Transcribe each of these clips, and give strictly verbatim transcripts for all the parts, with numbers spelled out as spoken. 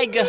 Tiger.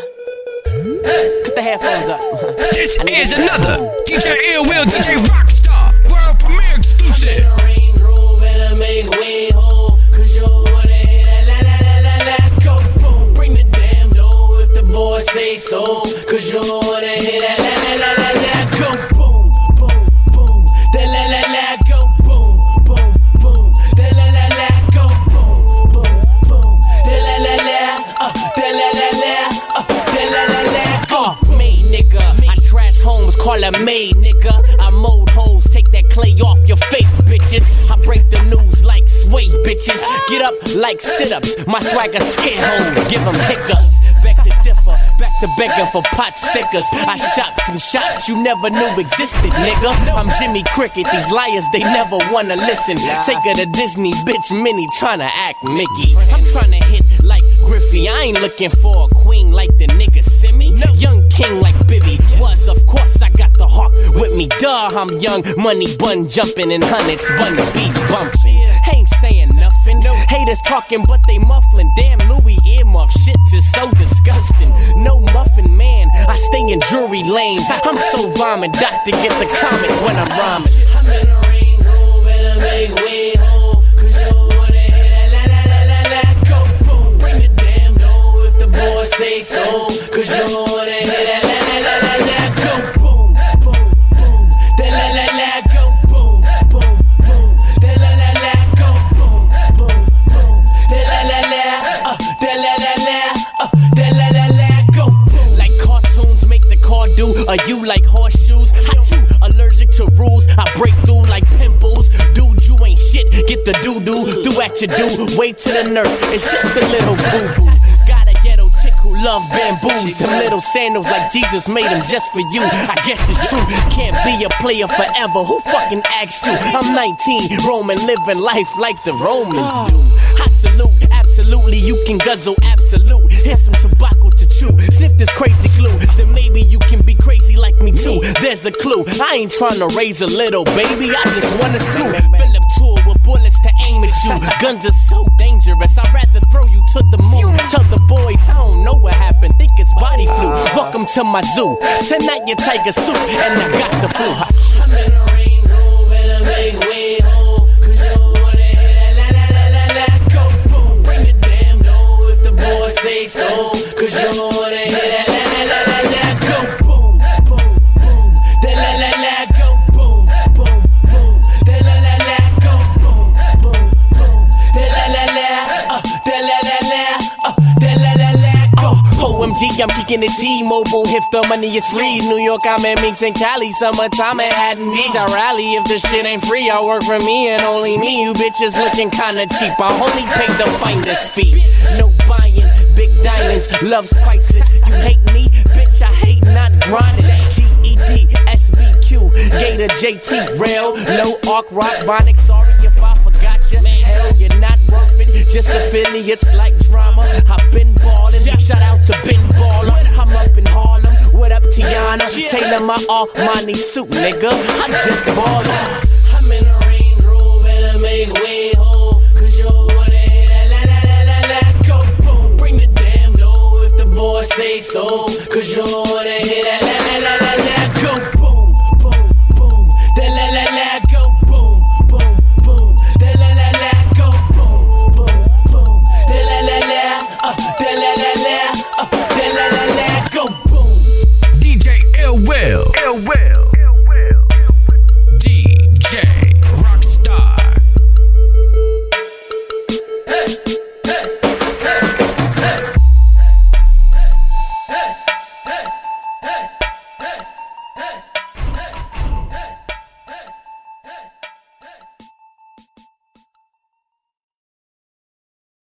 Put the headphones up. This is another D J Ill Will, D J Rockstar, world premiere exclusive. Range Rover, better make way home, cause you wanna hear that la la la la la go boom. Bring the damn dough if the boys say so, cause you wanna hear that la la la la la go boom, boom, boom. That la la la go boom, boom, boom. That la la la go boom, boom, boom. That la la la, uh, that la la la, uh, that la la la go. Uh, made nigga, I trash homes, call her made nigga. I mold hoes, take that clay off your face, bitches. I break the news like sway, bitches. Get up like sit-ups, my swagger scare hoes, give them hiccups. Back to differ, back to begging for pot stickers. I shot some shots you never knew existed, nigga. I'm Jimmy Cricket, these liars, they never wanna listen. Take her to Disney, bitch, Minnie tryna act Mickey. I'm tryna hit like Griffey, I ain't looking for a queen like the nigga Simi. Young king like Bibby was, of course I got the hawk with me. Duh, I'm young, money bun jumping and hundreds bun beat bumping. Ain't saying nothing, haters talking but they muffling. Damn Louis earmuff, shit is so disgusting. No muffin man, I stay in Drury Lane. I'm so vomit, doctor get the comment when I'm rhyming. I'm in a Range Rover, better make way home, cause you wanna hear that la la la la la go boom. Bring the damn dough if the boys say so, cause you wanna hear that la la la la la go boom, boom, boom. That la la la go boom, boom, boom. That la la la go boom, boom, boom. That la la la, uh, that la la la, uh, that la la la go boom. Like cartoons make the car do, are you like horseshoes? Hot you allergic to rules, I break through like pimples. Dude, you ain't shit, get the doo-doo, do at your do. Wait to the nurse, it's just a little boo-boo. Got a ghetto chick who love bamboos. Them little sandals like Jesus made them just for you. I guess it's true, can't be a player forever. Who fucking asked you? I'm nineteen, Roman, living life like the Romans do. I salute, absolutely, you can guzzle absolute. Here's some tobacco to chew, sniff this crazy glue. Then maybe you can be crazy like me too. There's a clue, I ain't trying to raise a little baby, I just wanna screw. Philip tour with bullets to aim at you. Guns are so dangerous, I'd rather throw you to the moon. Tell the boys I don't know what happened, think it's body flu. Welcome to my zoo, tonight your tiger suit, and I got the flu. I'm in a Range Rover, better make way home, cause you wanna hear that la la la la la go boom. Bring the damn dough if the boys say so, cause you wanna hear that la la la la la go boom, boom, boom. That la la la go boom, boom, boom. That la la la go boom, boom, boom. That la la la, uh, that la la la, uh, that la la la go. O M G, I'm kicking it T-Mobile if the money is free. New York, I'm at Minks and Cali. Summertime at Haddon Beach. I rally if the shit ain't free. I work for me and only me. You bitches looking kinda cheap. I only pay the finder's fee. No buying, big diamonds, love's priceless. You hate me, bitch, I hate not grinding. G E D, S B Q, Gator, J T, Rail, Low Arc, Rock, Bonic. Sorry if I forgot you. Hell, you're not worth it. Just affiliates like drama. I've been ballin'. Shout out to Ben Baller. I'm up in Harlem. What up, Tiana? Taylor my Armani suit, nigga. I just ballin'. I'm in a Range Rover, better make way home, cause you wanna hear that la la la la la go boom. Bring the damn dough if the boys say so, cause you wanna hear that la la la la la go boom, boom, boom. That la la la go boom, boom, boom. That la la la go boom, boom, boom. That la la la, uh, that la la la, uh, that la la la go boom. D J Ill Will, Ill Will.